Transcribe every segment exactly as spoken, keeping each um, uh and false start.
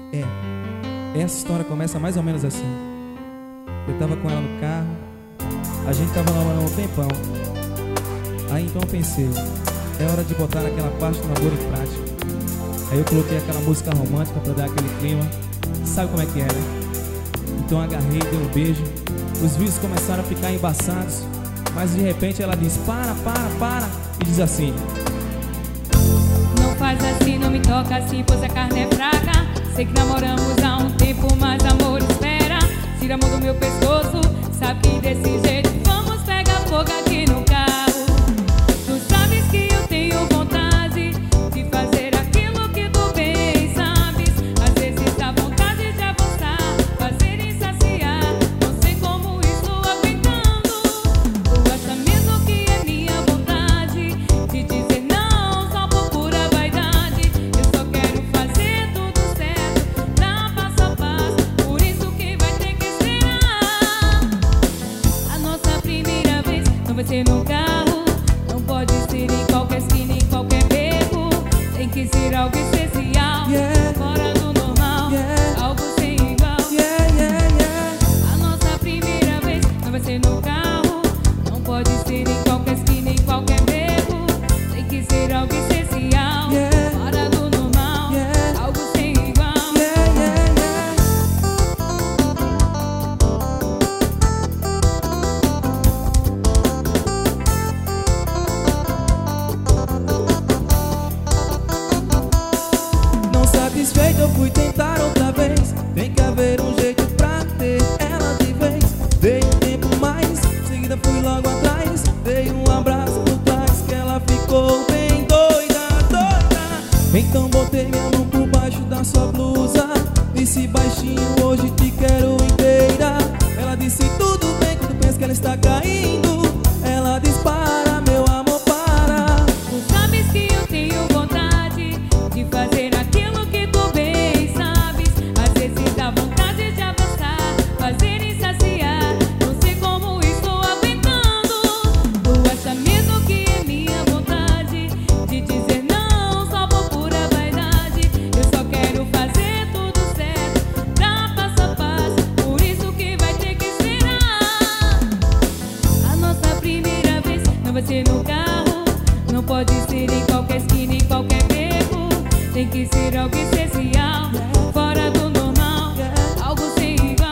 É, essa história começa mais ou menos assim. Eu tava com ela no carro, a gente tava namorando um tempão. Aí então eu pensei, é hora de botar aquela parte do namoro em prática. Aí eu coloquei aquela música romântica pra dar aquele clima. Sabe como é que é, né? Então eu agarrei, dei um beijo. Os vídeos começaram a ficar embaçados, mas de repente ela diz, para, para, para, e diz assim: não faz assim, não me toca assim, pois a carne é fraca. Sei que namoramos há um tempo, mas amor espera. Tira a mão do meu pescoço, sabe que desse jeito vamos pegar fogo aqui no carro. Tu sabes que eu tenho vontade de fazer aquilo que tu bem sabes. Às vezes dá vontade de avançar, fazer e saciar. Não sei como estou aguentando. Tu acha mesmo que é minha vontade de dizer não só por pura vaidade? Eu só quero fazer tudo certo, dar passo a passo, por isso que vai ter que esperar. A nossa primeira vez não vai ser no carro, não pode ser em qualquer esquina, em qualquer beco. Tem que ser algo especial, Yeah. fora do normal, Yeah. algo sem igual. Yeah, yeah, yeah. A nossa primeira vez não vai ser no carro, não pode ser em qualquer esquina, em qualquer beco. Tem que ser algo especial, Yeah. fora do normal, Yeah. algo sem igual. Yeah, yeah, yeah. Não satisfeito, eu fui tentar outra vez. Tem que haver um jeito pra ter ela de vez. Veio um tempo mais, em seguida fui logo atrás. Dei um abraço por trás, que ela ficou bem doida, doida. Então botei minha mão por baixo da sua blusa, disse baixinho, hoje te quero inteira. Ela disse tudo bem, quando pensa que ela está caindo. Ela dispara, meu amor, para. Tu sabes que eu tenho vontade de fazer aquilo que tu bem sabes. Às vezes dá vontade de avançar, fazer e saciar. Não sei como estou aguentando. Tu acha mesmo que é minha vontade de dizer não só por pura vaidade? Eu só quero fazer tudo certo, dar passo a passo, por isso que vai ter que esperar. A nossa primeira vez não vai ser no carro, não pode ser em qualquer esquina, em qualquer beco. Tem que ser algo especial, fora do normal, algo sem igual.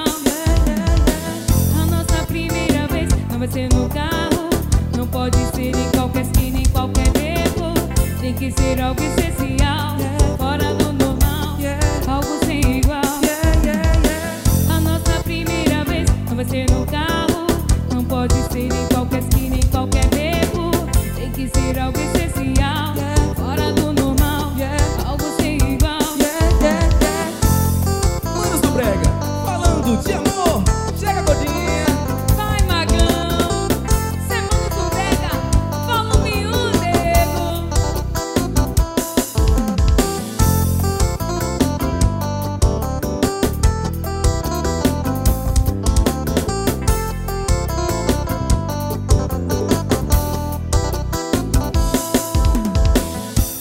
A nossa primeira vez não vai ser no carro, não pode ser em qualquer esquina, em qualquer beco. Tem que ser algo especial, fora do normal, algo sem igual. A nossa primeira vez não vai ser no carro, não pode ser em qualquer esquina, em qualquer beco. Tem que ser algo